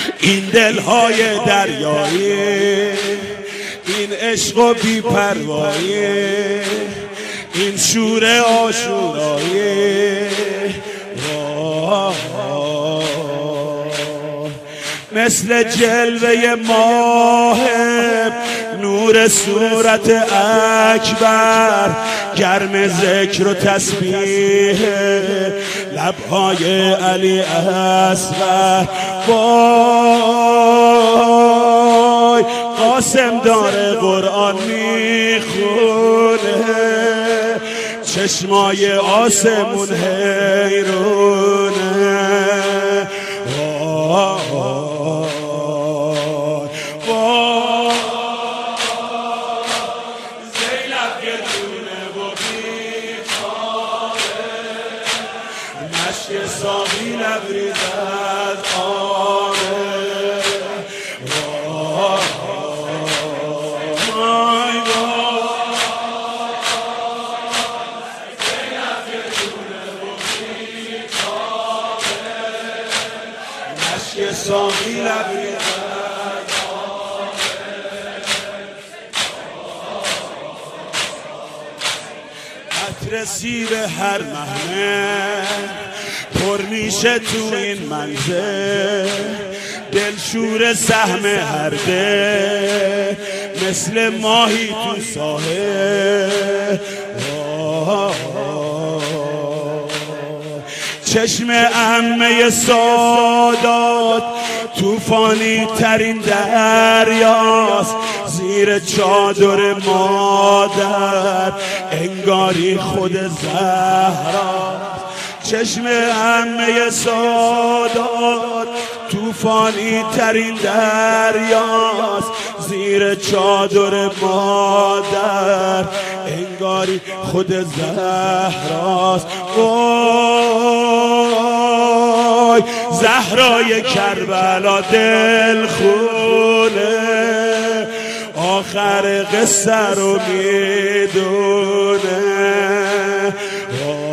این دلهای دریایی، این عشق و بی‌پروایی، این شور عاشورایی، مثل جلوه ماه نور صورت اکبر، گرم ذکر و تسبیح لبهای علی اصغر. وای قاسم داره قرآن میخونه، چشمای آسمون حیرونه. ساقی لبریز از آره، مشک ساقی لبریز از عطر سیب هر محمل پر میشه تو این منزل، دلشور سهم هر دل مثل ماهی تو ساحل. چشم عمه سادات توفانی ترین دریاست، زیر چادر مادر انگاری خود زهراست. چشم عمه سادات توفانی ترین دریاست، زیر چادر مادر انگاری خود زهراست. وای زهرای کربلا دل خونه، آخر قصه رو میدونه.